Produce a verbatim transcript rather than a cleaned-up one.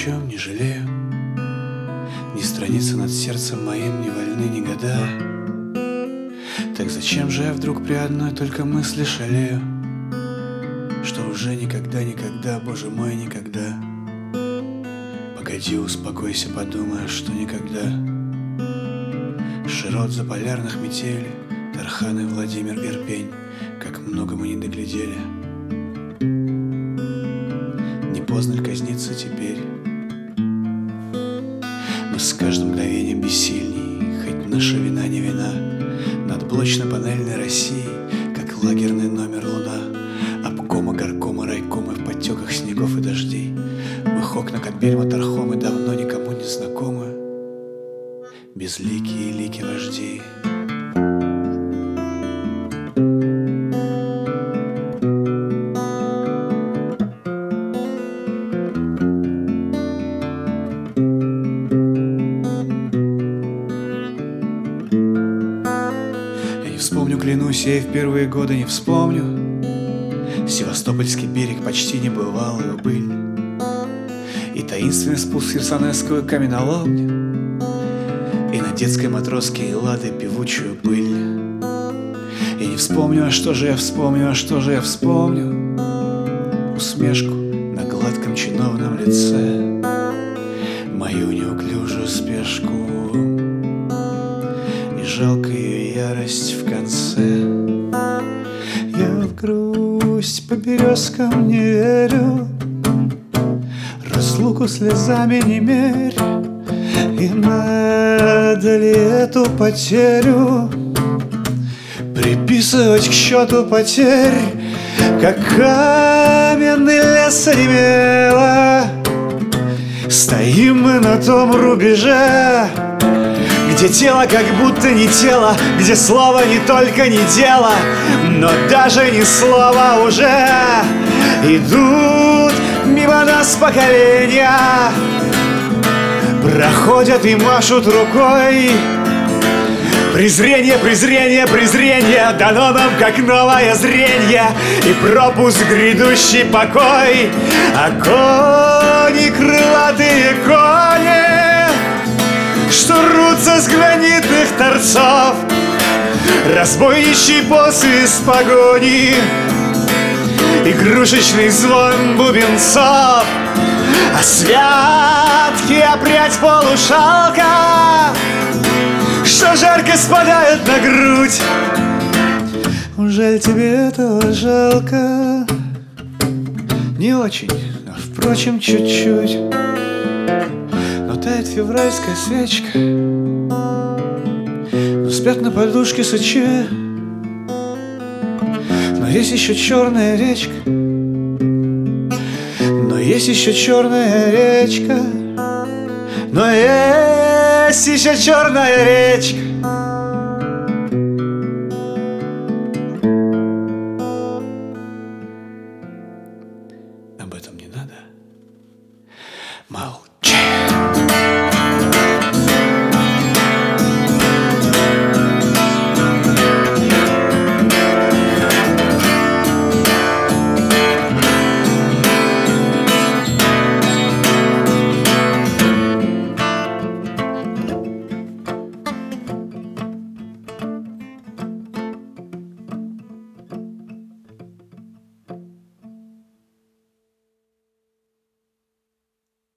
чем не жалею, ни страницы над сердцем моим не вольны, ни года. Так зачем же я вдруг при одной только мысли шалею, что уже никогда, никогда, Боже мой, никогда. Погоди, успокойся, подумай, что никогда. Широт заполярных метели, Тархан и Владимир Ирпень, как много мы не доглядели. Не поздно ли казниться теперь? Мы с каждым мгновением бессильней, хоть наша вина не вина. Над блочно-панельной Россией, как лагерный номер луна. Обкома, горкома, райкомы в потеках снегов и дождей. В их окна, как бельма тархомы, давно никому не знакомы. Безликие лики вождей. Вспомню, клянусь, я и в первые годы не вспомню Севастопольский берег, почти небывалую быль, и таинственный спуск с Херсонесского каменоломня, и на детской матроске лады певучую пыль. И не вспомню, а что же я вспомню, а что же я вспомню? Усмешку на гладком чиновном лице, мою неуклюжую спешку и жалкую ярость в конце. Я в грусть по березкам не верю, разлуку слезами не мерь. И надо ли эту потерю приписывать к счету потерь, как каменный лес онемело? Стоим мы на том рубеже, где тело как будто не тело, где слово не только не дело, но даже не слово уже. Идут мимо нас поколения, проходят и машут рукой. Презрение, презрение, презрение дано нам как новое зрение и пропуск в грядущий покой. А кони, крылатые кони, что рвутся с гранитных торцов, разбойничий посвист погони, игрушечный звон бубенцов, а святки опрядь полушалка, что жарко спадает на грудь. Ужель тебе этого жалко? Не очень, а впрочем чуть-чуть. Но тает февральская свечка, но спят на подушке сычи. Но есть еще черная речка, но есть еще черная речка, но есть еще черная речка,